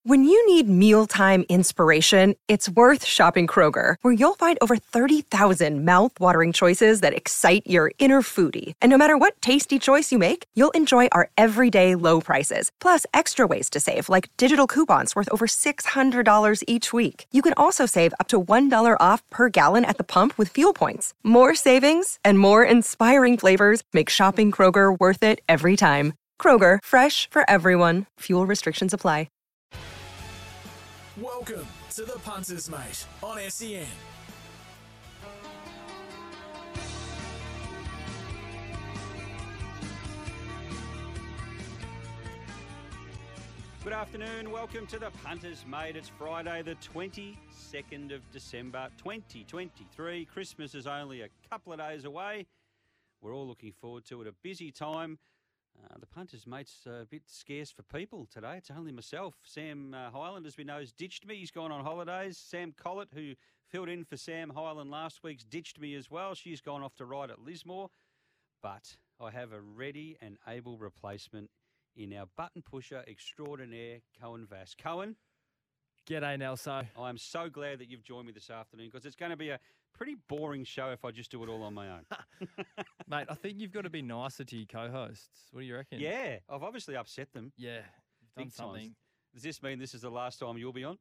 When you need mealtime inspiration, it's worth shopping Kroger, where you'll find over 30,000 mouth-watering choices that excite your inner foodie. And no matter what tasty choice you make, you'll enjoy our everyday low prices, plus extra ways to save, like digital coupons worth over $600 each week. You can also save up to $1 off per gallon at the pump with fuel points. More savings and more inspiring flavors make shopping Kroger worth it every time. Kroger, fresh for everyone. Fuel restrictions apply. Welcome to the Punters, Mate, on SEN. Good afternoon. Welcome to the Punters, Mate. It's Friday, the 22nd of December, 2023. Christmas is only a couple of days away. We're all looking forward to it. A busy time. The Punters, Mate's a bit scarce for people today. It's only myself. Sam Hyland, as we know, has ditched me. He's gone on holidays. Sam Collett, who filled in for Sam Hyland last week's, ditched me as well. She's gone off to ride at Lismore. But I have a ready and able replacement in our button pusher extraordinaire, Cohen Vass. Cohen. G'day, Nelso. I'm so glad that you've joined me this afternoon because it's going to be a pretty boring show if I just do it all on my own. Mate, I think you've got to be nicer to your co-hosts. What do you reckon? Yeah, I've obviously upset them. Yeah, you've done Big something. times. Does this mean this is the last time you'll be on?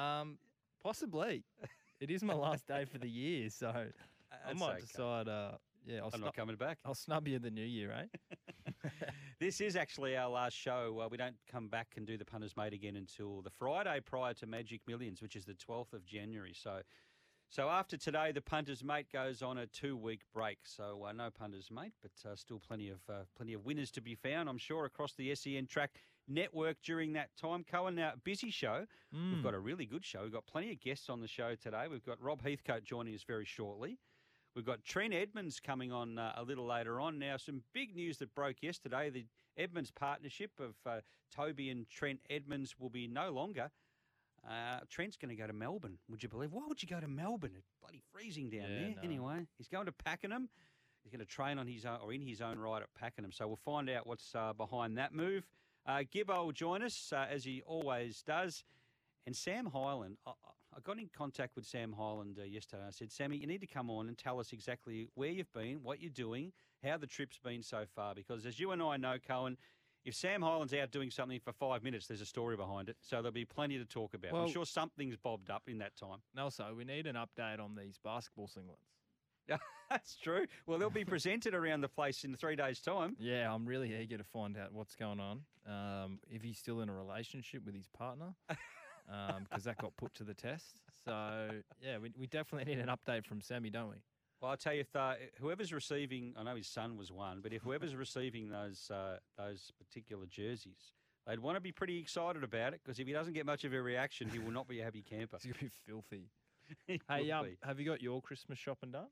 Possibly. It is my last day for the year, so I might decide, I'm not coming back. I'll snub you the new year, eh? This is actually our last show. We don't come back and do the Punters, Mate again until the Friday prior to Magic Millions, which is the 12th of January. So after today, the Punters, Mate goes on a 2-week break. So no Punters, Mate, but still plenty of winners to be found, I'm sure, across the SEN Track network during that time. Cohen, now, busy show. We've got a really good show. We've got plenty of guests on the show today. We've got Rob Heathcote joining us very shortly. We've got Trent Edmonds coming on a little later on. Now, some big news that broke yesterday. The Edmonds partnership of Toby and Trent Edmonds will be no longer. Trent's going to go to Melbourne, would you believe? Why would you go to Melbourne? It's bloody freezing down there. No. Anyway, he's going to Pakenham. He's going to train on his own, or in his own right at Pakenham. So we'll find out what's behind that move. Gibbo will join us, as he always does. And Sam Hyland, I got in contact with Sam Hyland yesterday. I said, Sammy, you need to come on and tell us exactly where you've been, what you're doing, how the trip's been so far. Because as you and I know, Cohen, if Sam Hyland's out doing something for 5 minutes, there's a story behind it. So there'll be plenty to talk about. Well, I'm sure something's bobbed up in that time. Nelso, we need an update on these basketball singlets. That's true. Well, they'll be presented around the place in 3 days' time. Yeah, I'm really eager to find out what's going on. If he's still in a relationship with his partner. Because that got put to the test. So, yeah, we definitely need an update from Sammy, don't we? Well, I'll tell you, whoever's receiving, I know his son was one, but if whoever's receiving those particular jerseys, they'd want to be pretty excited about it because if he doesn't get much of a reaction, he will not be a happy camper. He's going to be filthy. Hey, have you got your Christmas shopping done?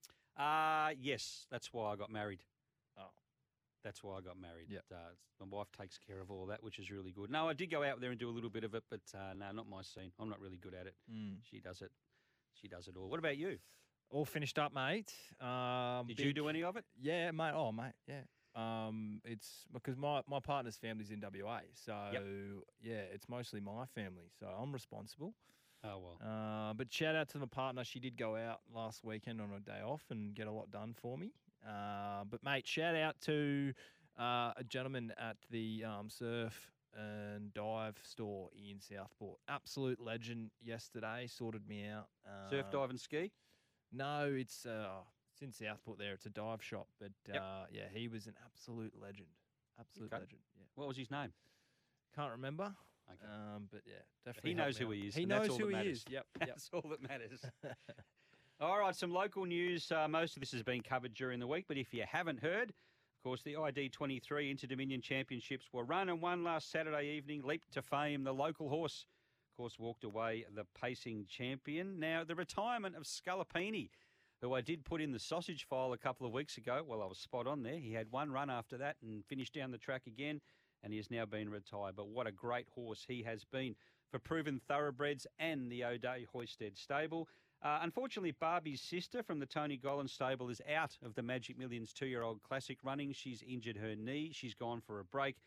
Yes, that's why I got married. Oh. That's why I got married. Yep. My wife takes care of all that, which is really good. No, I did go out there and do a little bit of it, but no, not my scene. I'm not really good at it. She does it. She does it all. What about you? All finished up, mate. Did you do any of it? Yeah, mate. Oh, mate, yeah. It's because my partner's family's in WA, so yeah, it's mostly my family, so I'm responsible. Oh, well. But shout out to my partner. She did go out last weekend on a day off and get a lot done for me. But, mate, shout out to a gentleman at the surf and dive store in Southport. Absolute legend yesterday. Sorted me out. Surf, dive and ski? No, it's in Southport there. It's a dive shop. But, yeah, he was an absolute legend. Absolute legend. Yeah. What was his name? Can't remember. Okay. But, yeah, definitely. He knows who he is. He knows who he is. Yep. That's all that matters. All right, some local news. Most of this has been covered during the week, but if you haven't heard, of course, the ID23 Inter-Dominion Championships were run and won last Saturday evening. Leaped to fame. The local horse, of course, walked away the pacing champion. Now, the retirement of Scalapini, who I did put in the sausage file a couple of weeks ago. Well, I was spot on there. He had one run after that and finished down the track again, and he has now been retired. But what a great horse he has been for Proven Thoroughbreds and the O'Day Hoisted stable. Unfortunately, Barbie's sister from the Tony Gollan stable is out of the Magic Millions 2-year-old classic running. She's injured her knee. She's gone for a break.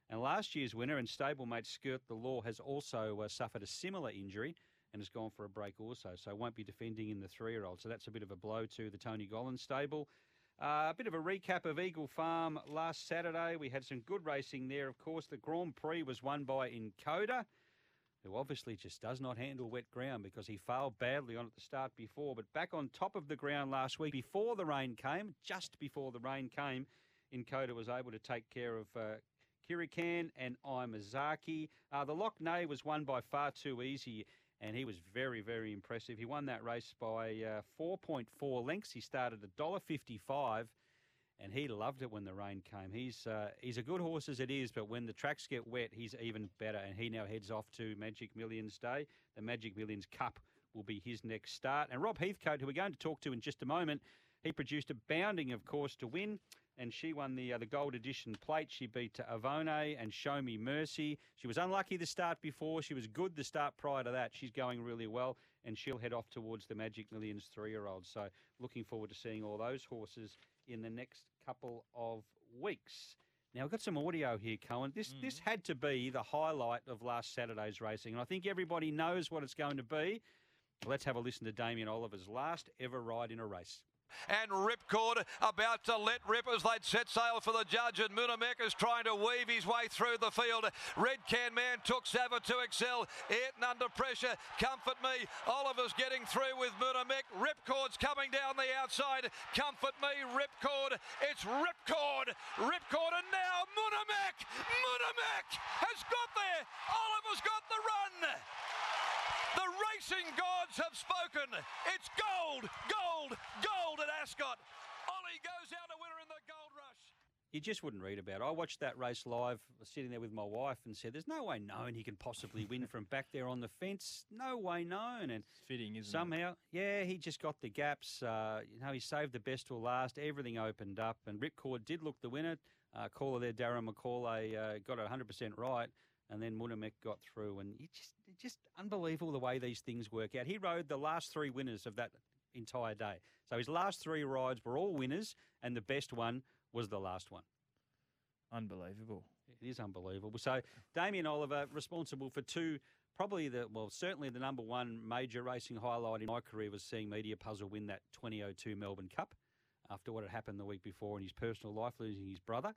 And last year's winner and stablemate Skirt the Law has also suffered a similar injury and has gone for a break also, so won't be defending in the 3-year-old. So that's a bit of a blow to the Tony Gollan stable. A bit of a recap of Eagle Farm last Saturday. We had some good racing there. Of course, the Grand Prix was won by Encoder, who obviously just does not handle wet ground because he failed badly on at the start before. But back on top of the ground last week, before the rain came, just before the rain came, Encoder was able to take care of Kirikan and Imazaki. The Lockney was won by Far Too Easy, and he was very, very impressive. He won that race by 4.4 lengths. He started $1.55, and he loved it when the rain came. He's a good horse as it is, but when the tracks get wet, he's even better, and he now heads off to Magic Millions Day. The Magic Millions Cup will be his next start. And Rob Heathcote, who we're going to talk to in just a moment, he produced a bounding, of course, to win, and she won the Gold Edition plate. She beat Avone and Show Me Mercy. She was unlucky the start before. She was good the start prior to that. She's going really well, and she'll head off towards the Magic Millions 3-year-old. So looking forward to seeing all those horses in the next couple of weeks. Now, I've got some audio here, Cohen. This had to be the highlight of last Saturday's racing, and I think everybody knows what it's going to be. Let's have a listen to Damien Oliver's last ever ride in a race. And Ripcord about to let rip as they'd set sail for the judge, and Munamek is trying to weave his way through the field. Red Can Man took Sava to excel. Ayrton under pressure. Comfort Me. Oliver's getting through with Munamek. Ripcord's coming down the outside. Comfort Me. Ripcord. It's Ripcord. Ripcord, and now Munamek. Munamek has got there. Oliver's got the run. The racing gods have spoken. It's gold, gold, gold at Ascot. Ollie goes out a winner in the Gold Rush. You just wouldn't read about it. I watched that race live, sitting there with my wife, and said, there's no way known he can possibly win from back there on the fence. No way known. And It's fitting, isn't somehow, yeah, he just got the gaps. He saved the best till last. Everything opened up, and Ripcord did look the winner. Caller there, Darren McCauley, got it 100% right. And then Munamek got through, and it's just unbelievable the way these things work out. He rode the last 3 winners of that entire day. So his last 3 rides were all winners, and the best one was the last one. Unbelievable. It is unbelievable. So Damien Oliver, responsible for 2, certainly the number 1 major racing highlight in my career was seeing Media Puzzle win that 2002 Melbourne Cup after what had happened the week before in his personal life, losing his brother.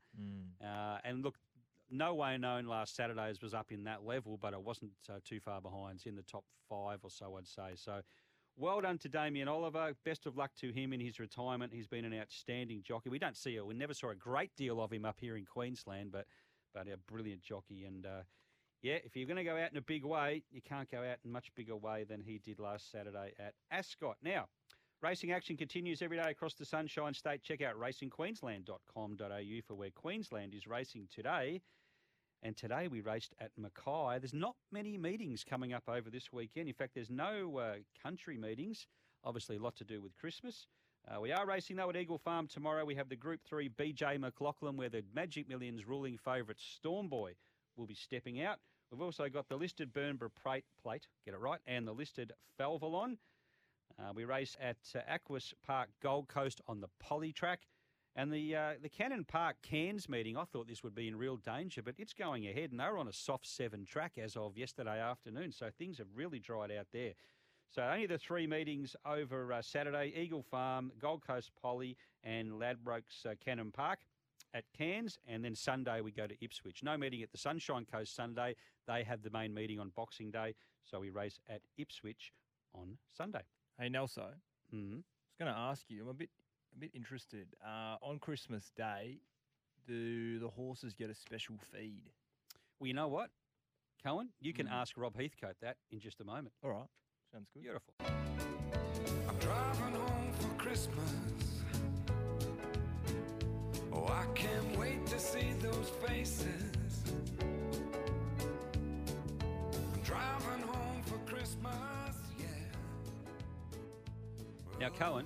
And look, no way known last Saturday's was up in that level, but it wasn't too far behind. It's in the top 5 or so, I'd say. So well done to Damien Oliver. Best of luck to him in his retirement. He's been an outstanding jockey. We never saw a great deal of him up here in Queensland, but a brilliant jockey. And, if you're going to go out in a big way, you can't go out in a much bigger way than he did last Saturday at Ascot. Now, racing action continues every day across the Sunshine State. Check out racingqueensland.com.au for where Queensland is racing today. And today we raced at Mackay. There's not many meetings coming up over this weekend. In fact, there's no country meetings. Obviously, a lot to do with Christmas. We are racing, though, at Eagle Farm tomorrow. We have the Group 3 BJ McLaughlin, where the Magic Millions ruling favourite Stormboy will be stepping out. We've also got the listed Burnborough plate, get it right, and the listed Falvalon. We race at Aquas Park Gold Coast on the Poly track. And the Cannon Park Cairns meeting, I thought this would be in real danger, but it's going ahead, and they were on a soft 7 track as of yesterday afternoon, so things have really dried out there. So only the 3 meetings over Saturday: Eagle Farm, Gold Coast Poly, and Ladbrokes Cannon Park at Cairns, and then Sunday we go to Ipswich. No meeting at the Sunshine Coast Sunday. They have the main meeting on Boxing Day, so we race at Ipswich on Sunday. Hey, Nelso, I was going to ask you, I'm a bit interested. On Christmas Day, do the horses get a special feed? Well, you know what, Cohen? You can ask Rob Heathcote that in just a moment. All right. Sounds good. Beautiful. I'm driving home for Christmas. Oh, I can't wait to see those faces. I'm driving home for Christmas, yeah. Now, Cohen,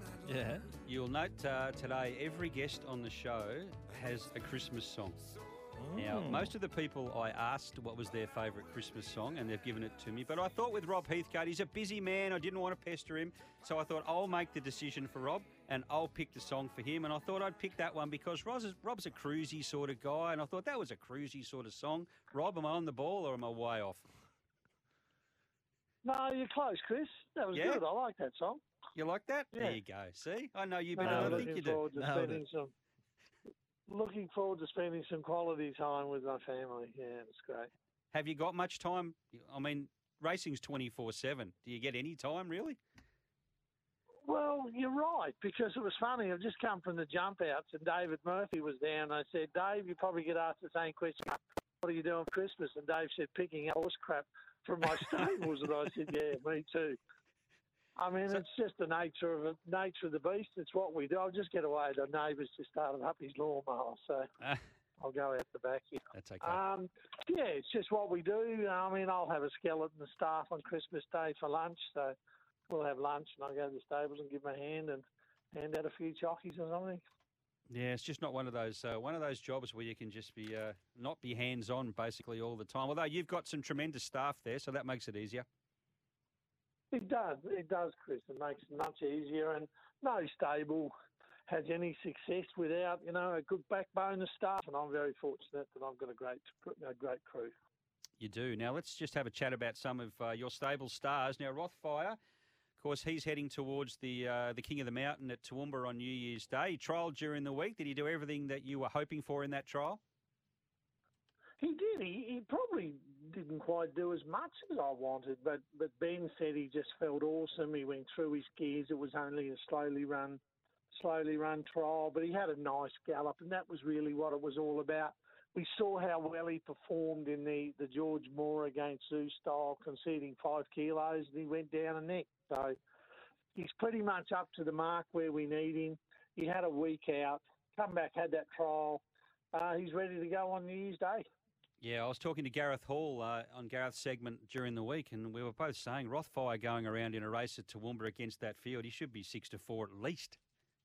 Yeah. you'll note today every guest on the show has a Christmas song. Now, most of the people I asked what was their favourite Christmas song, and they've given it to me. But I thought with Rob Heathcote, he's a busy man. I didn't want to pester him. So I thought I'll make the decision for Rob, and I'll pick the song for him. And I thought I'd pick that one because Rob's a cruisy sort of guy, and I thought that was a cruisy sort of song. Rob, am I on the ball or am I way off? No, you're close, Chris. That was good. I like that song. You like that? Yeah. There you go. See? I know you better than I think you do. Looking forward to spending some quality time with my family. Yeah, it's great. Have you got much time? I mean, racing's 24/7. Do you get any time, really? Well, you're right, because it was funny. I've just come from the jump outs and David Murphy was down. I said, Dave, you probably get asked the same question. What are you doing for Christmas? And Dave said, picking up horse crap from my stables. And I said, yeah, me too. I mean, it's just the nature of the beast. It's what we do. I'll just get away. The neighbour's just started up his lawnmower, so I'll go out the back here. That's okay. Yeah, it's just what we do. I mean, I'll have a skeleton of staff on Christmas Day for lunch, so we'll have lunch and I'll go to the stables and give them a hand and hand out a few chockies or something. Yeah, it's just not one of those jobs where you can just be not be hands-on basically all the time. Although you've got some tremendous staff there, so that makes it easier. It does, Chris. It makes it much easier, and no stable has any success without, a good backbone of staff, and I'm very fortunate that I've got a great crew. You do. Now, let's just have a chat about some of your stable stars. Now, Rothfire, of course, he's heading towards the King of the Mountain at Toowoomba on New Year's Day. He trialled during the week. Did he do everything that you were hoping for in that trial? He did. He probably didn't quite do as much as I wanted, but Ben said he just felt awesome. He went through his gears. It was only a slowly run trial, but he had a nice gallop, and that was really what it was all about. We saw how well he performed in the George Moore against Zoo Style, conceding 5 kilos, and he went down a neck. So he's pretty much up to the mark where we need him. He had a week out, come back, had that trial. He's ready to go on New Year's Day. Yeah, I was talking to Gareth Hall on Gareth's segment during the week, and we were both saying Rothfire going around in a race at Toowoomba against that field, he should be 6-4 at least.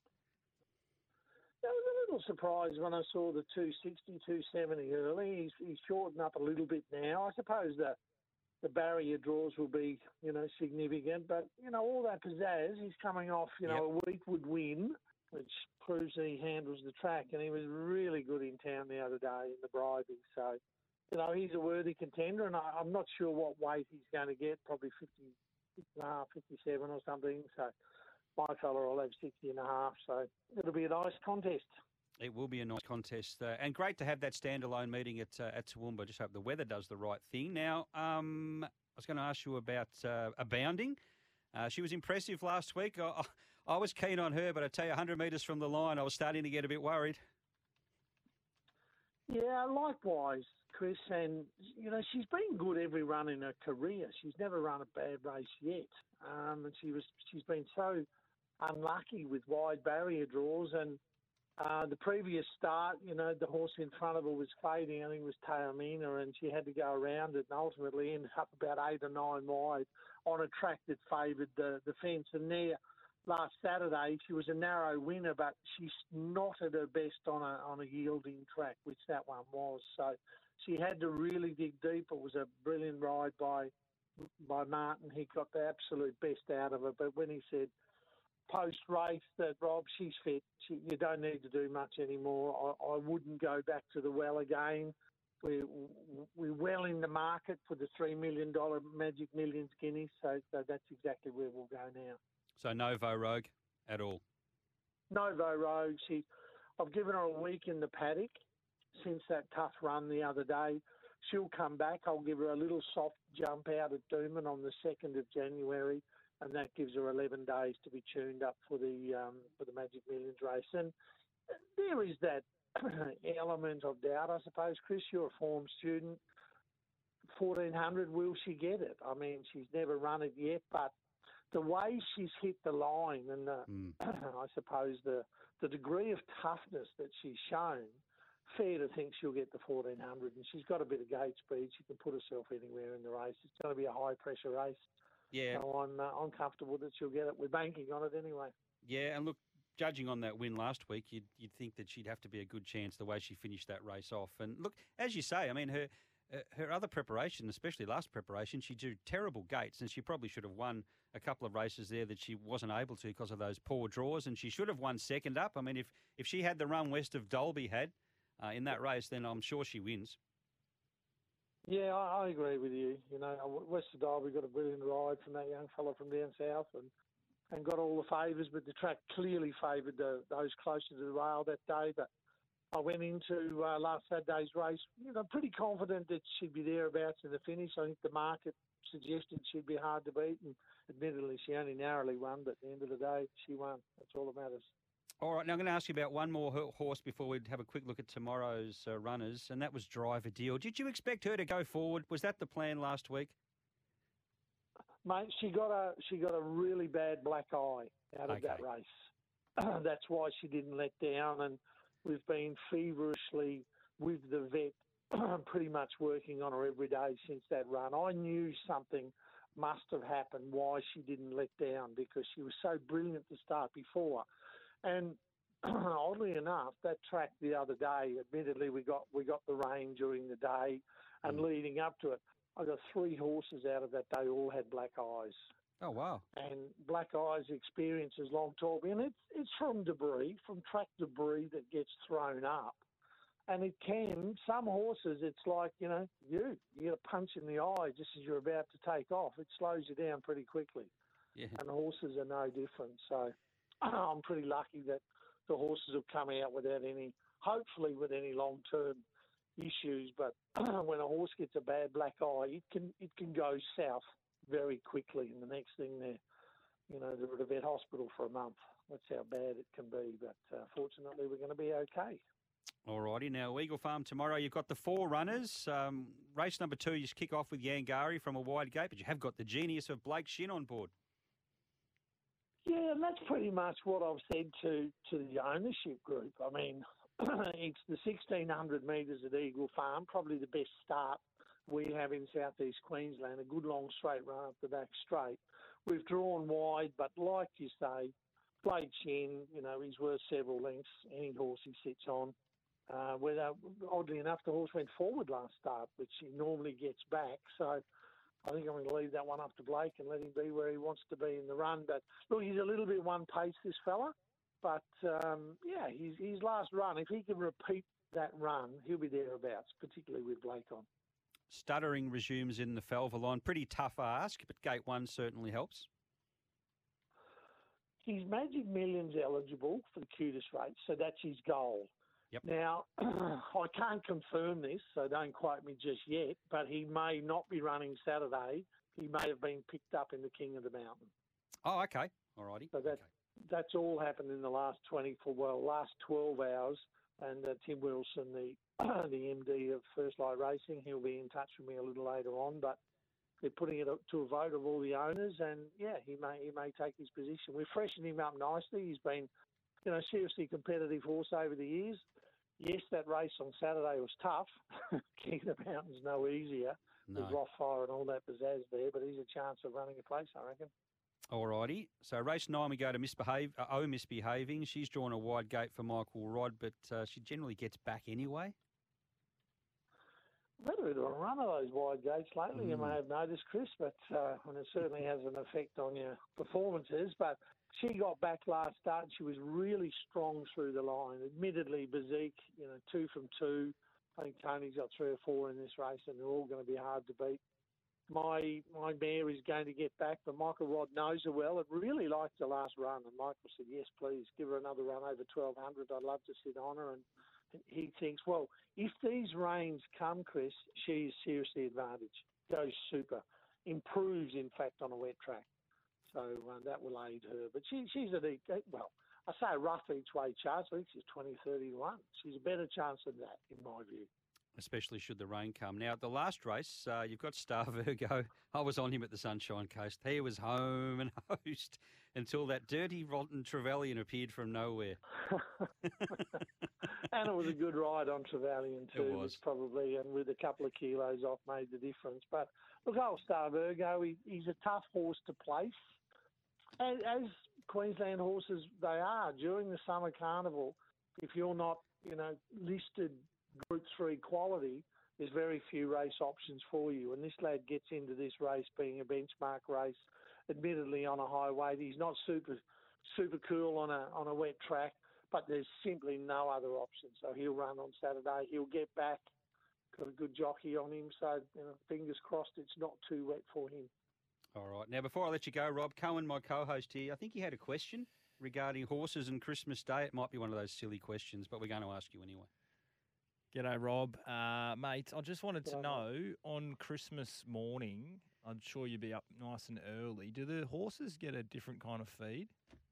I was a little surprised when I saw the 260, 270 early. He's shortened up a little bit now. I suppose the barrier draws will be, significant, but, all that pizzazz, he's coming off, a Weekwood win, which proves that he handles the track, and he was really good in town the other day in the Bribie. So, he's a worthy contender, and I'm not sure what weight he's going to get, probably 57 or something. So my fella will have 60.5, so it'll be a nice contest. It will be a nice contest, and great to have that standalone meeting at Toowoomba. Just hope the weather does the right thing. Now, I was going to ask you about Abounding. She was impressive last week. I was keen on her, but I tell you, 100 metres from the line, I was starting to get a bit worried. Yeah, likewise, Chris. And, she's been good every run in her career. She's never run a bad race yet. And she's been so unlucky with wide barrier draws. And the previous start, the horse in front of her was fading. I think it was Taormina, and she had to go around it and ultimately ended up about 8 or 9 wide on a track that favoured the fence. And there, last Saturday, she was a narrow winner, but she's not at her best on a yielding track, which that one was. So she had to really dig deep. It was a brilliant ride by Martin. He got the absolute best out of her. But when he said post-race that, Rob, she's fit, you don't need to do much anymore, I wouldn't go back to the well again. We're well in the market for the $3 million Magic Millions guineas, so that's exactly where we'll go now. So Novo Rogue at all? Novo Rogue. I've given her a week in the paddock since that tough run the other day. She'll come back. I'll give her a little soft jump out at Doomben on the 2nd of January, and that gives her 11 days to be tuned up for the Magic Millions race. And there is that element of doubt, I suppose. Chris, you're a form student. 1400, will she get it? I mean, she's never run it yet, but the way she's hit the line and I suppose the degree of toughness that she's shown, fair to think she'll get the 1400, and she's got a bit of gate speed. She can put herself anywhere in the race. It's going to be a high-pressure race. Yeah. So I'm comfortable that she'll get it. We're banking on it anyway. Yeah, and look, judging on that win last week, you'd think that she'd have to be a good chance the way she finished that race off. And look, as you say, I mean, her other preparation, especially last preparation, she drew terrible gates, and she probably should have won a couple of races there that she wasn't able to because of those poor draws, and she should have won second up. I mean, if she had the run West of Dolby had in that race, then I'm sure she wins. Yeah, I agree with you. You know, West of Dolby got a brilliant ride from that young fella from down south and got all the favours, but the track clearly favoured those closer to the rail that day. But I went into last Saturday's race, you know, pretty confident that she'd be thereabouts in the finish. I think the market suggested she'd be hard to beat, and admittedly she only narrowly won, but at the end of the day, she won. That's all that matters. All right, now I'm going to ask you about one more horse before we have a quick look at tomorrow's runners, and that was Driver Deal. Did you expect her to go forward? Was that the plan last week? Mate, she got a really bad black eye out of that race. That's why she didn't let down, and we've been feverishly with the vet pretty much working on her every day since that run. I knew something must have happened why she didn't let down, because she was so brilliant to start before. And oddly enough, that track the other day, admittedly we got the rain during the day and leading up to it, I got 3 horses out of that day, all had black eyes. Oh, wow. And black eyes experiences long Torby, and it's from debris, from track debris that gets thrown up. And it can, some horses, it's like, you know, you get a punch in the eye just as you're about to take off. It slows you down pretty quickly. Yeah. And the horses are no different. So I'm pretty lucky that the horses have come out without any, hopefully with any long-term issues. But when a horse gets a bad black eye, it can go south very quickly. And the next thing they're at a vet hospital for a month. That's how bad it can be. But fortunately, we're going to be okay. All righty. Now, Eagle Farm tomorrow, you've got the 4 runners. Race number 2, you kick off with Yangari from a wide gate, but you have got the genius of Blake Shin on board. Yeah, and that's pretty much what I've said to the ownership group. I mean, it's the 1,600 metres at Eagle Farm, probably the best start we have in southeast Queensland, a good long straight run up the back straight. We've drawn wide, but like you say, Blake Shin, you know, he's worth several lengths, any horse he sits on. Oddly enough, the horse went forward last start, which he normally gets back. So I think I'm going to leave that one up to Blake and let him be where he wants to be in the run. But look, he's a little bit one pace, this fella. But his last run, if he can repeat that run, he'll be thereabouts, particularly with Blake on. Stuttering resumes in the Felvalon. Pretty tough ask, but gate 1 certainly helps. He's Magic Millions eligible for the cutest race, so that's his goal. Yep. Now, I can't confirm this, so don't quote me just yet, but he may not be running Saturday. He may have been picked up in the King of the Mountain. Oh, okay. All righty. So that's all happened in the last 12 hours. And Tim Wilson, the MD of First Light Racing, he'll be in touch with me a little later on, but they're putting it up to a vote of all the owners, and yeah, he may take his position. We've freshened him up nicely. He's been, you know, seriously competitive horse over the years. Yes, that race on Saturday was tough. King of the Mountain's no easier. No. With Rothfire and all that pizzazz there, but he's a chance of running a place, I reckon. All righty. So race 9, we go to Misbehaving. She's drawn a wide gate for Michael Rodd, but she generally gets back anyway. I've had a bit of a run of those wide gates lately, you may have noticed, Chris, but and it certainly has an effect on your performances. But she got back last start and she was really strong through the line. Admittedly, Bazik, 2 from 2. I think Tony's got 3 or 4 in this race, and they're all going to be hard to beat. My mare is going to get back, but Michael Rodd knows her well and really liked the last run. And Michael said, yes, please, give her another run over 1,200. I'd love to sit on her. And he thinks, well, if these rains come, Chris, she's seriously advantaged. Goes super. Improves, in fact, on a wet track. So that will aid her. But she's at I say a rough each way chance. I think she's 20-30 to 1. She's a better chance than that, in my view. Especially should the rain come. Now, at the last race, you've got Star Virgo. I was on him at the Sunshine Coast. He was home and host until that dirty, rotten Trevelyan appeared from nowhere. And it was a good ride on Trevelyan too. It was. Probably, and with a couple of kilos off, made the difference. But look, old Star Virgo, he's a tough horse to place. As Queensland horses, they are during the summer carnival. If you're not, listed Group 3 quality, there's very few race options for you. And this lad gets into this race being a benchmark race, admittedly on a high weight. He's not super cool on a wet track, but there's simply no other option. So he'll run on Saturday. He'll get back. Got a good jockey on him. So fingers crossed it's not too wet for him. All right. Now, before I let you go, Rob, Cohen, my co-host here, I think he had a question regarding horses and Christmas Day. It might be one of those silly questions, but we're going to ask you anyway. G'day, Rob. Mate, I just wanted to know, on Christmas morning, I'm sure you'd be up nice and early, do the horses get a different kind of feed?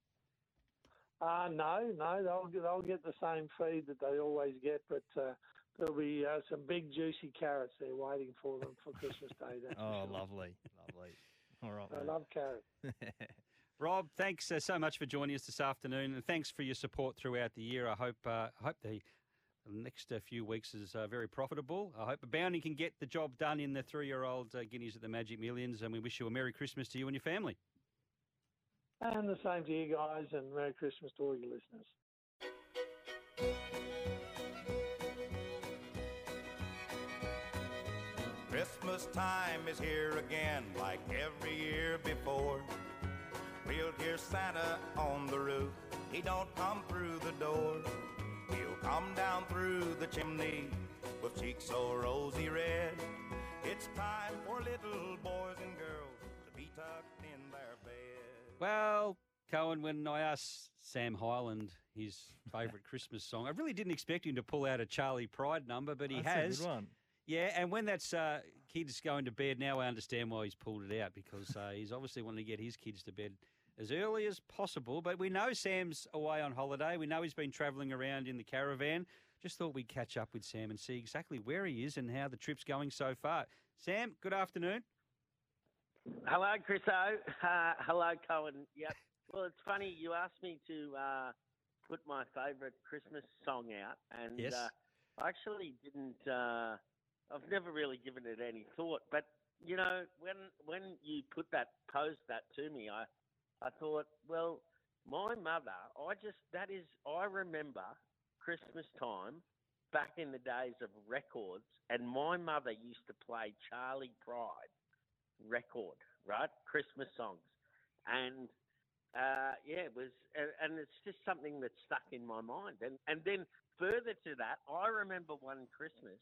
No, they'll get the same feed that they always get, but there'll be some big juicy carrots there waiting for them for Christmas Day. That's for sure. Lovely. All right, I love carrots. Rob, thanks so much for joining us this afternoon, and thanks for your support throughout the year. I hope the next few weeks is very profitable. I hope Bounding can get the job done in the 3-year-old guineas at the Magic Millions, and we wish you a Merry Christmas to you and your family. And the same to you guys, and Merry Christmas to all your listeners. Christmas time is here again, like every year before. We'll hear Santa on the roof. He don't come through the door. He'll come down through the chimney with cheeks so rosy red. It's time for little boys and girls to be tucked in their bed. Well, Cohen, when I asked Sam Hyland his favourite Christmas song, I really didn't expect him to pull out a Charlie Pride number, but he That's has. a good one. Yeah, and when that's kids going to bed, now I understand why he's pulled it out, because he's obviously wanting to get his kids to bed as early as possible. But we know Sam's away on holiday. We know he's been travelling around in the caravan. Just thought we'd catch up with Sam and see exactly where he is and how the trip's going so far. Sam, good afternoon. Hello, Chriso. Hello, Cohen. Yep. Well, it's funny you asked me to put my favourite Christmas song out, and Yes. I actually didn't. I've never really given it any thought, but when you posed that to me, I thought, well, my mother, I remember Christmas time back in the days of records, and my mother used to play Charlie Pride record, right? Christmas songs. And it was, and it's just something that stuck in my mind. And then further to that, I remember one Christmas,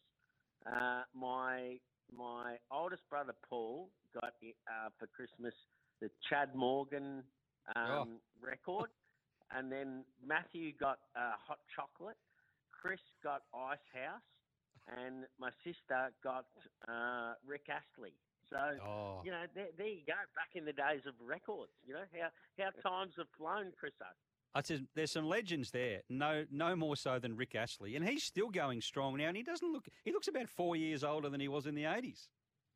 my oldest brother Paul got for Christmas the Chad Morgan record, and then Matthew got Hot Chocolate, Chris got Ice House, and my sister got Rick Astley. So, there you go, back in the days of records, how times have flown, Chriso. I said, there's some legends there, no more so than Rick Astley. And he's still going strong now, and he looks about 4 years older than he was in the 80s.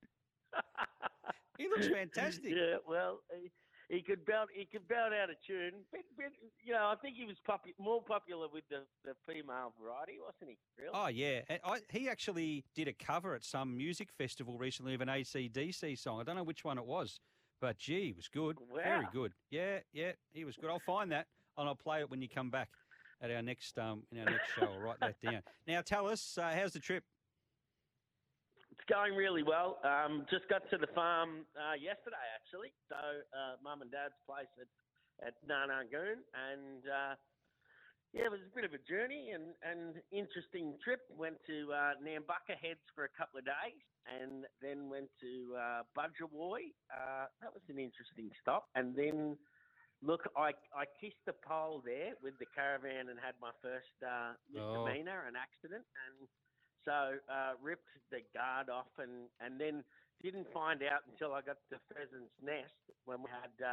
He looks fantastic. Yeah, well, he could belt out a tune. But, I think he was more popular with the female variety, wasn't he? Really? Oh, yeah. And he actually did a cover at some music festival recently of an AC/DC song. I don't know which one it was, but, gee, it was good. Wow. Very good. Yeah, he was good. I'll find that, and I'll play it when you come back at our next show. I'll write that down. Now, tell us, how's the trip? It's going really well. Just got to the farm yesterday, actually. So, Mum and Dad's place at Narnagoon. And, it was a bit of a journey and interesting trip. Went to Nambucca Heads for a couple of days and then went to Budgerwoy. That was an interesting stop. And then, look, I kissed the pole there with the caravan and had my first misdemeanor, an accident. And so ripped the guard off and then didn't find out until I got to Pheasant's Nest when we had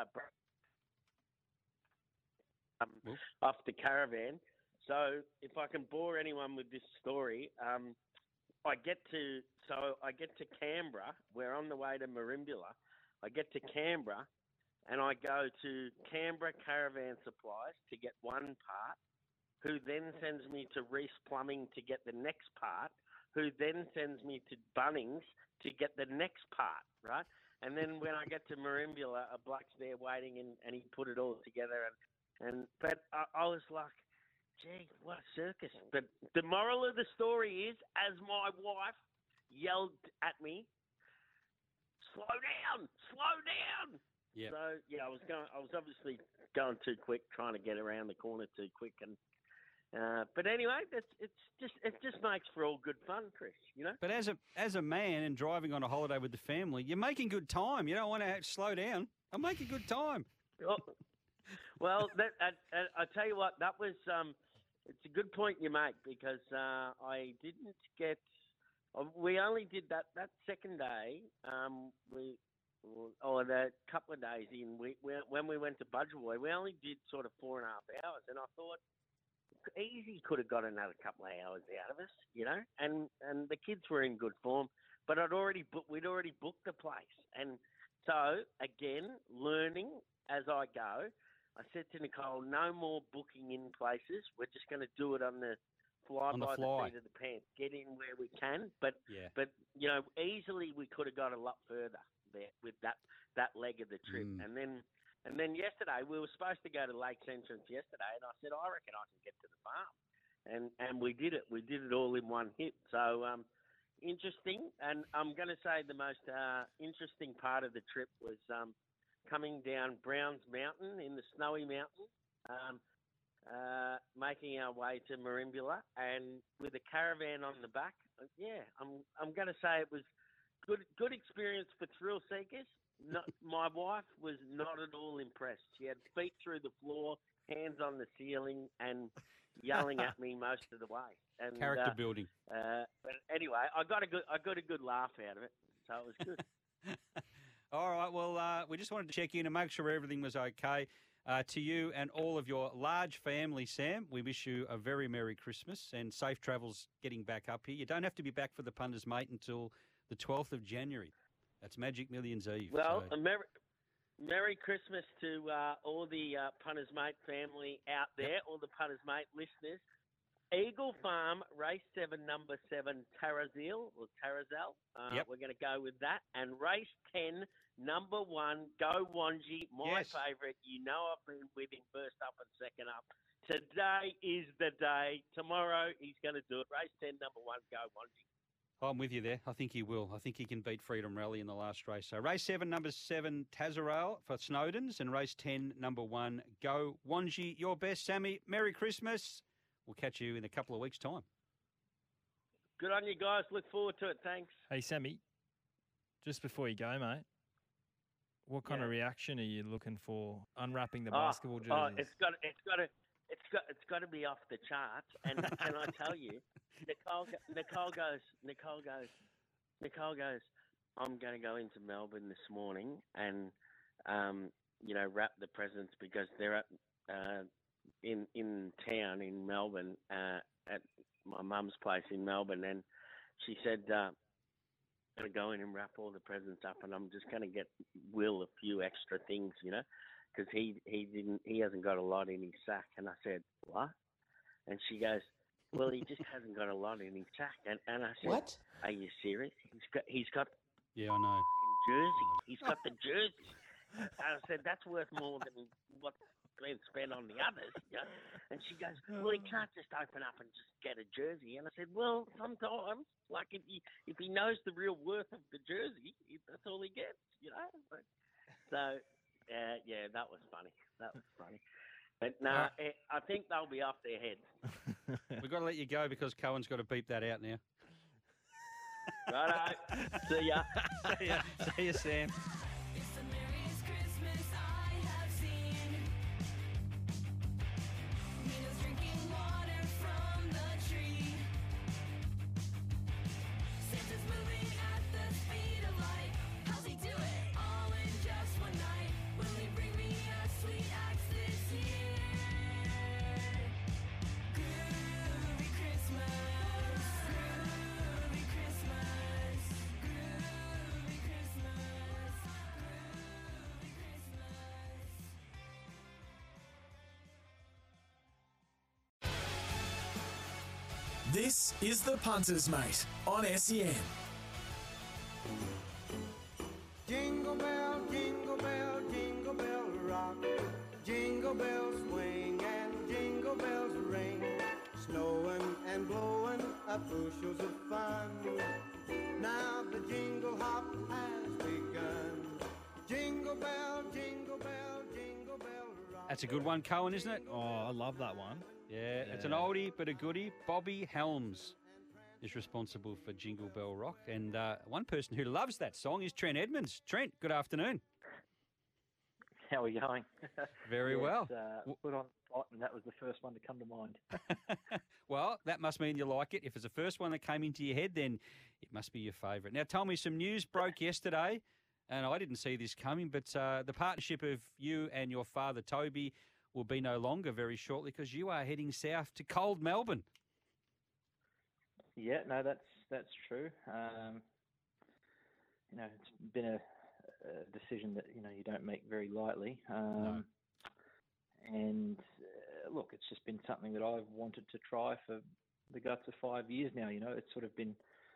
off the caravan. So if I can bore anyone with this story, I get to Canberra. We're on the way to Merimbula. I get to Canberra and I go to Canberra Caravan Supplies to get one part, who then sends me to Reese Plumbing to get the next part, who then sends me to Bunnings to get the next part, right? And then when I get to Marimbula, a bloke's there waiting, and he put it all together. But I was like, gee, what a circus. But the moral of the story is, as my wife yelled at me, slow down. Yep. So yeah, I was obviously going too quick, trying to get around the corner too quick, but anyway, it just makes for all good fun, Chris. You know. But as a man and driving on a holiday with the family, you're making good time. You don't want to slow down. I'm making good time. Well, I tell you what, that was it's a good point you make, because I didn't get. We only did that second day. The couple of days in, when we went to Budgewoi, we only did sort of 4.5 hours, and I thought easy could have got another couple of hours out of us, you know. And the kids were in good form, but we'd already booked the place, and so again, learning as I go. I said to Nicole, no more booking in places. We're just going to do it on the fly by the seat of the pants. Get in where we can, but you know, easily we could have got a lot further there with that leg of the trip. And then yesterday we were supposed to go to Lakes Entrance yesterday, and I said I reckon I can get to the farm, and we did it. We did it all in one hit. So interesting, and I'm going to say the most interesting part of the trip was coming down Browns Mountain in the Snowy Mountains, making our way to Marimbula, and with a caravan on the back. Yeah, I'm going to say it was good experience for thrill seekers. My wife was not at all impressed. She had feet through the floor, hands on the ceiling, and yelling at me most of the way. And, character building. But anyway, I got a good laugh out of it, so it was good. All right. Well, we just wanted to check in and make sure everything was okay. To you and all of your large family, Sam, we wish you a very Merry Christmas and safe travels getting back up here. You don't have to be back for the Punters Mate until the 12th of January. That's Magic Millions Eve. Well, so. Merry Christmas to all the Punters Mate family out there, all the Punters Mate listeners. Eagle Farm, race 7, number 7, Tarazil. We're going to go with that. And race 10, number 1, Go Wanji, my favourite. You know I've been with him first up and second up. Today is the day. Tomorrow he's going to do it. Race 10, number 1, Go Wanji. I'm with you there. I think he will. I think he can beat Freedom Rally in the last race. So race 7, number 7, Tazarale for Snowdens, and race 10, number 1, Go Wanji. Your best, Sammy. Merry Christmas. We'll catch you in a couple of weeks' time. Good on you guys. Look forward to it. Thanks. Hey, Sammy, just before you go, mate, what kind of reaction are you looking for unwrapping the basketball jerseys? It's got to be off the charts. And can I tell you, Nicole goes, I'm going to go into Melbourne this morning and, wrap the presents because they're at in town in Melbourne at my mum's place in Melbourne. And she said, I'm going to go in and wrap all the presents up, and I'm just going to get Will a few extra things, because he hasn't got a lot in his sack. And I said, what? And she goes, well, he just hasn't got a lot in his sack. And I said, what? Are you serious? He's got yeah, I know. Jersey. He's got the jersey. And I said, that's worth more than what's been spent on the others. And she goes, well, he can't just open up and just get a jersey. And I said, well, sometimes, like if he knows the real worth of the jersey, that's all he gets, So, yeah, that was funny. But no, I think they'll be off their heads. We've got to let you go because Cohen's got to beep that out now. Righto. See ya. See ya, Sam. This is the Punters Mate on SEN. Jingle bushels of fun. Now the jingle hop has begun. Jingle bell, jingle bell, jingle bell rock. That's a good one, Cohen, isn't it? Oh, I love that one. Yeah, it's an oldie but a goodie. Bobby Helms is responsible for Jingle Bell Rock. And one person who loves that song is Trent Edmonds. Trent, good afternoon. How are you going? Very well. Put on the spot, and that was the first one to come to mind. Well, that must mean you like it. If it's the first one that came into your head, then it must be your favourite. Now, tell me, some news broke yesterday, and I didn't see this coming, but the partnership of you and your father, Toby, will be no longer very shortly because you are heading south to cold Melbourne. Yeah, no, that's true. It's been a decision that you don't make very lightly. No. And look, it's just been something that I've wanted to try for the guts of 5 years now. It's sort of been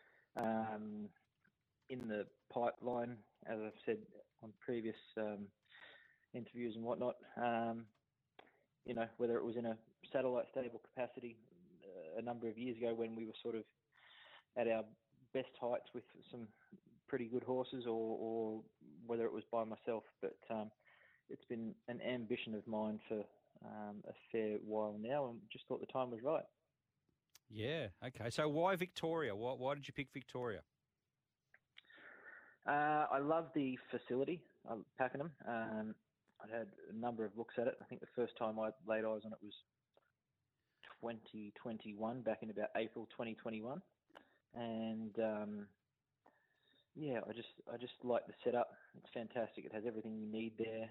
in the pipeline, as I've said on previous interviews and whatnot. Whether it was in a satellite stable capacity a number of years ago when we were sort of at our best heights with some pretty good horses, or whether it was by myself. But it's been an ambition of mine for a fair while now, and just thought the time was right. Yeah, okay. So why Victoria? Why did you pick Victoria? I love the facility, Pakenham. I had a number of looks at it. I think the first time I laid eyes on it was 2021, back in about April 2021. And I just like the setup. It's fantastic. It has everything you need there.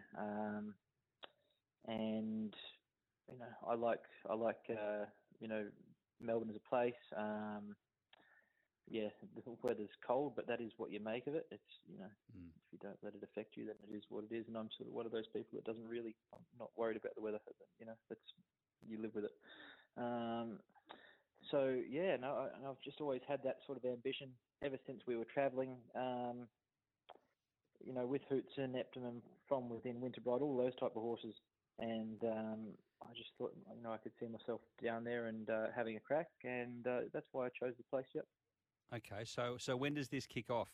And I like Melbourne as a place. The weather's cold, but that is what you make of it. It's if you don't let it affect you, then it is what it is. And I'm sort of one of those people that doesn't really. I'm not worried about the weather. That's you live with it. I've just always had that sort of ambition ever since we were travelling. With Hootson, Optimum, From Within, Winterbride, all those type of horses, and I just thought I could see myself down there and having a crack, and that's why I chose the place. Yep. Okay, so when does this kick off?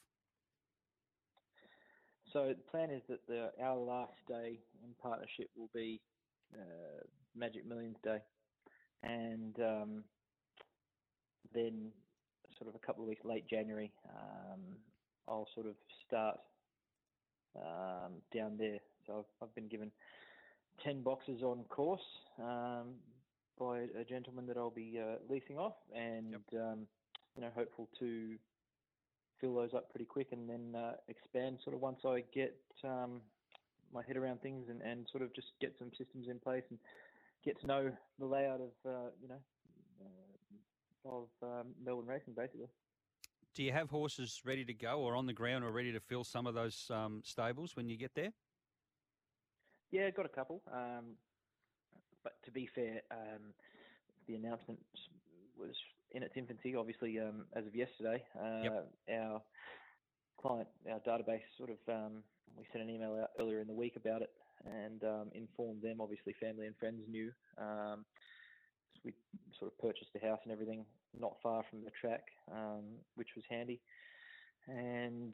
So the plan is that our last day in partnership will be Magic Millions Day, and then sort of a couple of weeks late January, I'll sort of start down there. So I've been given 10 boxes on course by a gentleman that I'll be leasing off, and hopeful to fill those up pretty quick, and then expand sort of once I get my head around things, and sort of just get some systems in place and get to know the layout of Melbourne racing, basically. Do you have horses ready to go or on the ground or ready to fill some of those stables when you get there? Yeah, I've got a couple. But to be fair, the announcement was in its infancy, obviously, as of yesterday. Our client, our database, sort of, we sent an email out earlier in the week about it, and informed them. Obviously, family and friends knew. So we sort of purchased a house and everything not far from the track, which was handy. And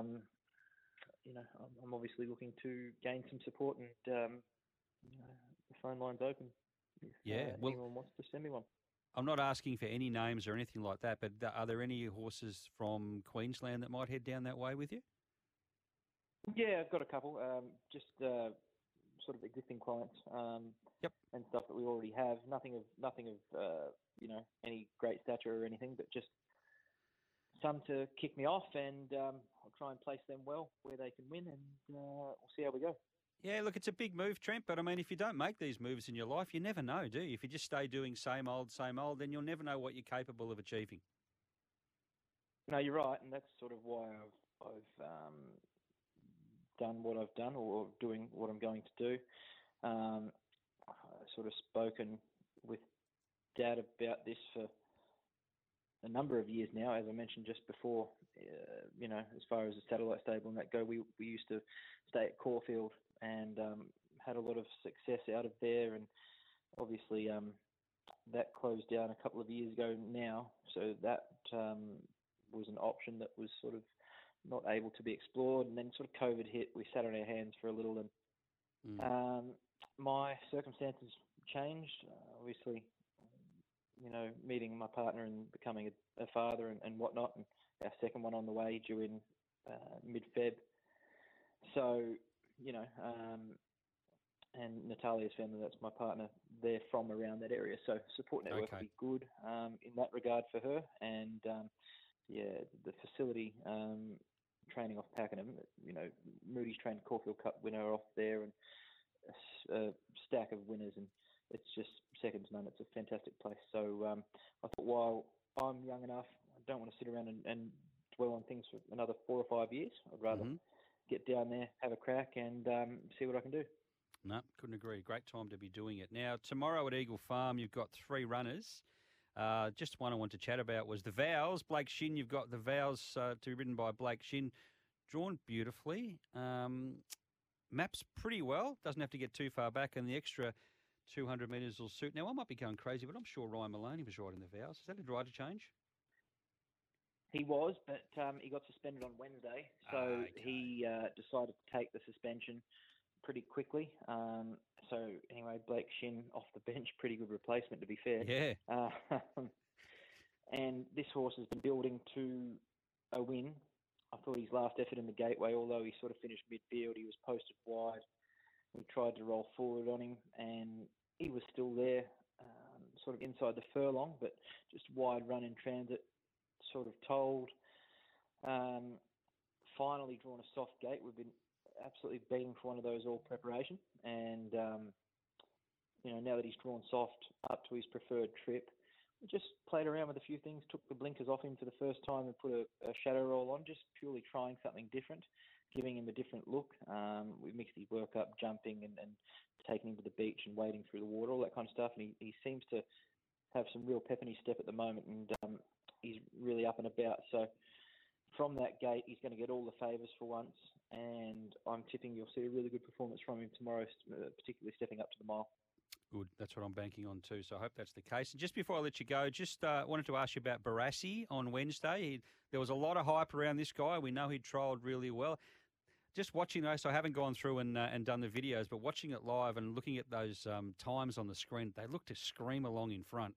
I'm obviously looking to gain some support, and the phone line's open if anyone wants to send me one. I'm not asking for any names or anything like that, but are there any horses from Queensland that might head down that way with you? Yeah, I've got a couple. Just sort of existing clients, and stuff that we already have. Nothing of any great stature or anything, but just some to kick me off, and I'll try and place them well where they can win, and we'll see how we go. Yeah, look, it's a big move, Trent, but I mean, if you don't make these moves in your life, you never know, do you? If you just stay doing same old, then you'll never know what you're capable of achieving. No, you're right, and that's sort of why I've done what I've done, or doing what I'm going to do. I've sort of spoken with Dad about this for a number of years now, as I mentioned just before. As far as the satellite stable and that go, we used to stay at Caulfield and had a lot of success out of there, and obviously that closed down a couple of years ago now, so that was an option that was sort of not able to be explored. And then sort of COVID hit, we sat on our hands for a little, and my circumstances changed. Obviously, meeting my partner and becoming a father and whatnot, and our second one on the way due in mid-Feb. So, and Natalia's family, that's my partner, they're from around that area. So support network will be good in that regard for her. And, the facility training off Pakenham, Moody's trained Caulfield Cup winner off there and a stack of winners, and it's just second to none. It's a fantastic place. So I thought while I'm young enough, I don't want to sit around and dwell on things for another 4 or 5 years. I'd rather get down there, have a crack, and see what I can do. No, couldn't agree. Great time to be doing it. Now, tomorrow at Eagle Farm, you've got 3 runners. Just one I want to chat about was the Vows. Blake Shin, you've got the Vows to be ridden by Blake Shin, drawn beautifully. Maps pretty well. Doesn't have to get too far back, and the extra 200 metres will suit. Now, I might be going crazy, but I'm sure Ryan Maloney was riding the Vows. Is that a driver change? He was, but he got suspended on Wednesday, so he decided to take the suspension pretty quickly. So anyway, Blake Shin off the bench, pretty good replacement to be fair. Yeah. And this horse has been building to a win. I thought his last effort in the Gateway, although he sort of finished midfield, he was posted wide. We tried to roll forward on him, and he was still there, sort of inside the furlong, but just wide run in transit, sort of told. Finally drawn a soft gate. We've been absolutely beating for one of those all preparation, and now that he's drawn soft up to his preferred trip, we just played around with a few things, took the blinkers off him for the first time and put a shadow roll on, just purely trying something different, giving him a different look. We mixed his work up, jumping and taking him to the beach and wading through the water, all that kind of stuff, and he seems to have some real pep in his step at the moment, and he's really up and about. So from that gate, he's going to get all the favours for once, and I'm tipping you'll see a really good performance from him tomorrow, particularly stepping up to the mile. Good. That's what I'm banking on too, so I hope that's the case. And just before I let you go, just wanted to ask you about Barassi on Wednesday. There was a lot of hype around this guy. We know he trialled really well. Just watching those, so I haven't gone through and done the videos, but watching it live and looking at those times on the screen, they look to scream along in front.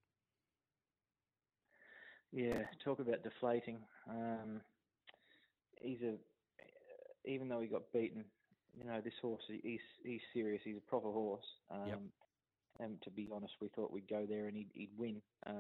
Yeah, talk about deflating. Even though he got beaten, this horse, he's serious. He's a proper horse. And to be honest, we thought we'd go there and he'd win.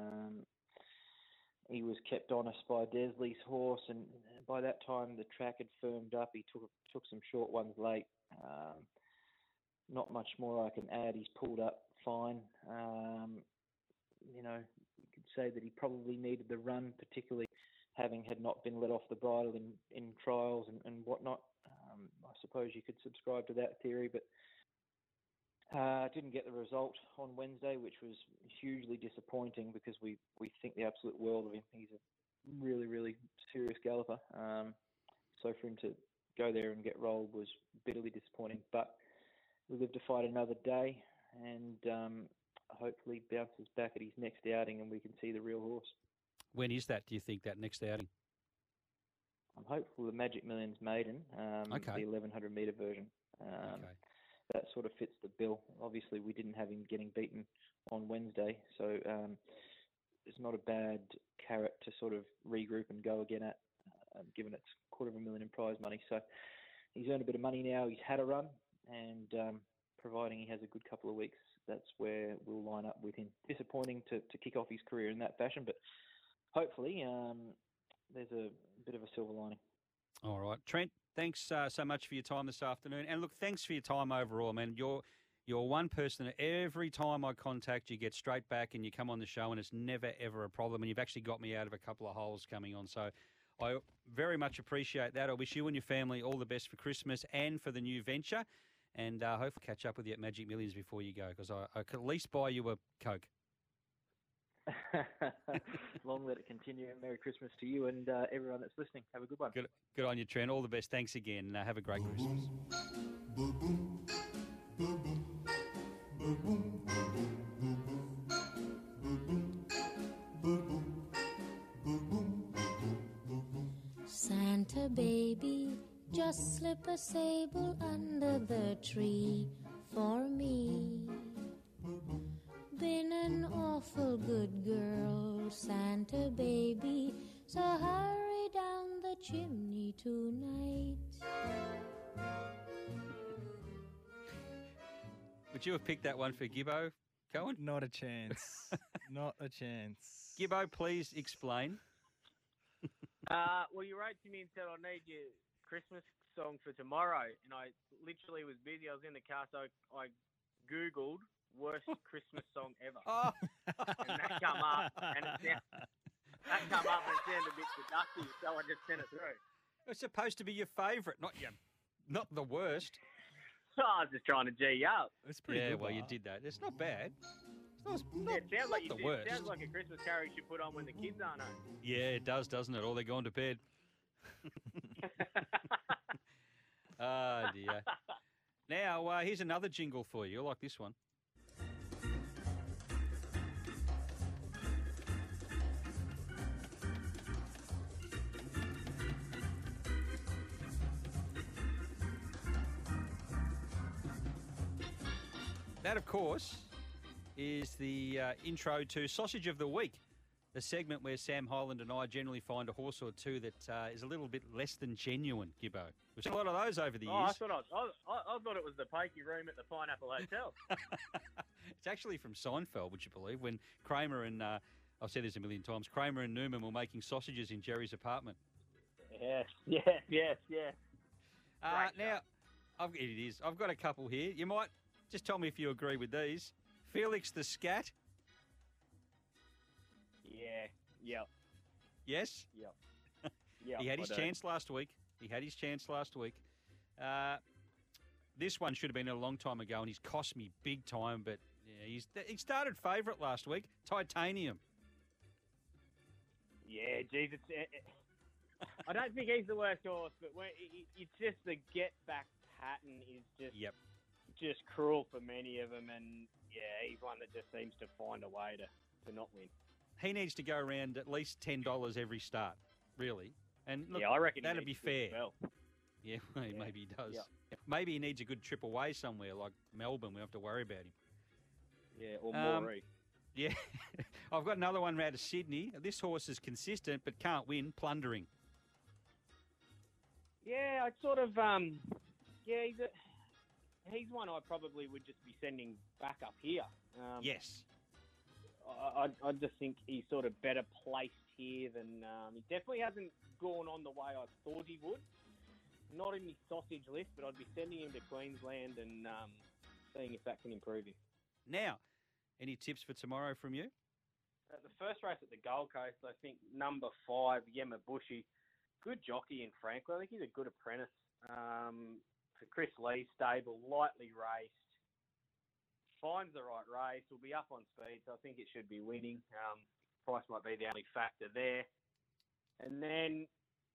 He was kept honest by Desley's horse, and by that time the track had firmed up. He took some short ones late. Not much more I can add. He's pulled up fine. You could say that he probably needed the run, particularly having had not been let off the bridle in trials and whatnot. I suppose you could subscribe to that theory, but didn't get the result on Wednesday, which was hugely disappointing because we think the absolute world of him. He's a really, really serious galloper. So for him to go there and get rolled was bitterly disappointing. But we live to fight another day, and hopefully bounces back at his next outing and we can see the real horse. When is that, do you think, that next outing? I'm hopeful the Magic Millions maiden, the 1100 metre version. That sort of fits the bill. Obviously, we didn't have him getting beaten on Wednesday, so it's not a bad carrot to sort of regroup and go again at, given it's $250,000 in prize money. So he's earned a bit of money now. He's had a run, and providing he has a good couple of weeks, that's where we'll line up with him. Disappointing to kick off his career in that fashion, but hopefully there's a bit of a silver lining. All right. Trent, thanks so much for your time this afternoon. And look, thanks for your time overall, man. You're one person that every time I contact you, get straight back and you come on the show and it's never, ever a problem. And you've actually got me out of a couple of holes coming on. So I very much appreciate that. I wish you and your family all the best for Christmas and for the new venture. And I hope to catch up with you at Magic Millions before you go, because I could at least buy you a Coke. Long let it continue. Merry Christmas to you and everyone that's listening. Have a good one. Good on you, Trent. All the best. Thanks again. Have a great Christmas. baby, just slip a sable under the tree for me. Been an awful good girl, Santa baby, so hurry down the chimney tonight. Would you have picked that one for Gibbo, Cohen? Not a chance. Not a chance. Gibbo, please explain. Well, you wrote to me and said, I need your Christmas song for tomorrow. And I literally was busy. I was in the car, so I Googled worst Christmas song ever. Oh. And that come up, and it sounded a bit seductive, so I just sent it through. It's supposed to be your favourite, not the worst. So I was just trying to G you up. It's pretty Yeah, good. well, you Bart. did that. It's not bad. It's Yeah, it sounds like not the it worst. sounds like a Christmas carol you should put on when the kids aren't home. Yeah, it does, doesn't it? Or they're gone to bed. Oh, dear. Now, here's another jingle for you. You'll like this one. That, of course, is the intro to Sausage of the Week, the segment where Sam Hyland and I generally find a horse or two that is a little bit less than genuine, Gibbo. We've seen a lot of those over the years. I thought it was the pokey room at the Pineapple Hotel. It's actually from Seinfeld, would you believe, when Kramer and, I've said this a million times, Kramer and Newman were making sausages in Jerry's apartment. Yes. Now, it is. I've got a couple here. You might just tell me if you agree with these. Felix the Scat. Yeah. Yep. Yes? Yep. Yep. He had his chance last week. This one should have been a long time ago, and he's cost me big time, but yeah, he started favourite last week, Titanium. Yeah, geez, I don't think he's the worst horse, but it's just the get-back pattern is just cruel for many of them, and yeah, he's one that just seems to find a way to not win. He needs to go around at least $10 every start, really. And look, yeah, I reckon that'd be fair. Well. Yeah, maybe he does. Yep. Maybe he needs a good trip away somewhere like Melbourne. We don't have to worry about him. Yeah, or Moree. Yeah. I've got another one out of Sydney. This horse is consistent but can't win, Plundering. Yeah, I'd sort of, he's one I probably would just be sending back up here. Yes. I just think he's sort of better placed here than he definitely hasn't gone on the way I thought he would. Not in his sausage list, but I'd be sending him to Queensland and seeing if that can improve him. Now, any tips for tomorrow from you? The first race at the Gold Coast, I think number 5, Yamabushi, good jockey in Franklin. I think he's a good apprentice. For Chris Lee's stable, lightly raced. Finds the right race, will be up on speed, so I think it should be winning. Price might be the only factor there. And then,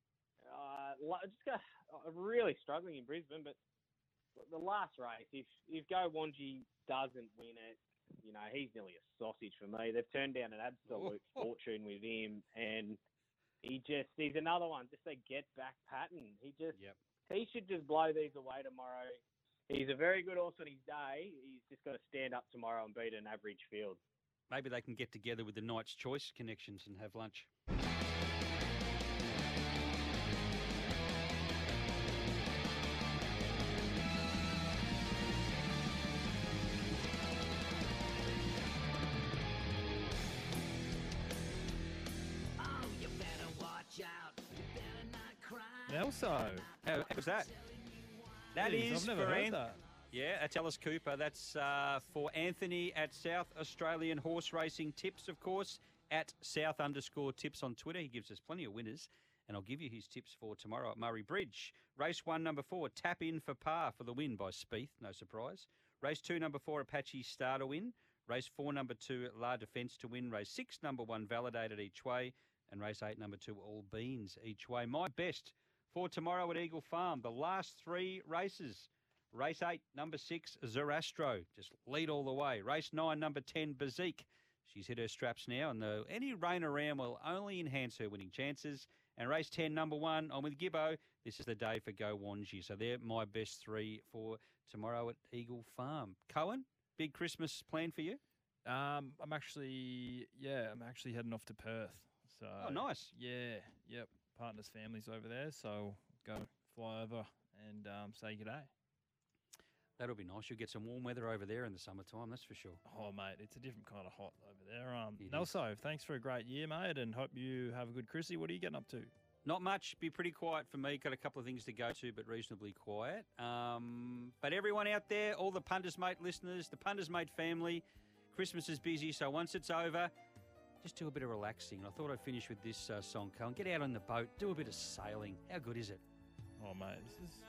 I'm really struggling in Brisbane, but the last race, if Go Wanji doesn't win it, he's nearly a sausage for me. They've turned down an absolute fortune with him, and he's another one, just a get-back pattern. He should just blow these away tomorrow. He's a very good horse on his day. He's just got to stand up tomorrow and beat an average field. Maybe they can get together with the Knight's Choice connections and have lunch. Nelso. How was that? That Jeez, is I've never for heard that. Yeah, that's Alice Cooper. That's for Anthony at South Australian Horse Racing Tips, of course, at South_tips on Twitter. He gives us plenty of winners, and I'll give you his tips for tomorrow at Murray Bridge. Race 1, number 4, Tap In for Par for the win by Spieth, no surprise. Race 2, number 4, Apache Star to win. Race 4, number 2, La Defence to win. Race 6, number 1, Validated each way. And race 8, number 2, All Beans each way. My best for tomorrow at Eagle Farm, the last 3 races. Race 8, number 6, Zarastro. Just lead all the way. Race 9, number 10, Bazik. She's hit her straps now, and any rain around will only enhance her winning chances. And race 10, number 1, I'm with Gibbo. This is the day for Go Wanji. So they're my best 3 for tomorrow at Eagle Farm. Cohen, big Christmas plan for you? I'm actually heading off to Perth. So Oh, nice. Yeah, yep. Partner's family's over there, so go fly over and say g'day. That'll be nice. You'll get some warm weather over there in the summertime, that's for sure. Oh, mate, it's a different kind of hot over there. It Nelso, thanks for a great year, mate, and hope you have a good Chrissy. What are you getting up to? Not much. Be pretty quiet for me. Got a couple of things to go to, but reasonably quiet. But everyone out there, all the Punters Mate listeners, the Punters Mate family, Christmas is busy, so once it's over, just do a bit of relaxing. I thought I'd finish with this song, Cohen. Get out on the boat, do a bit of sailing. How good is it? Oh, mate, this is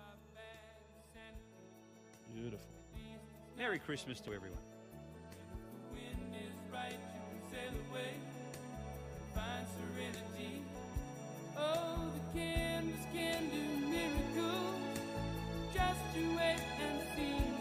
beautiful. Merry Christmas to everyone. The wind is right, you can sail away, find serenity. Oh, the canvas can do miracles. Just you wait and see.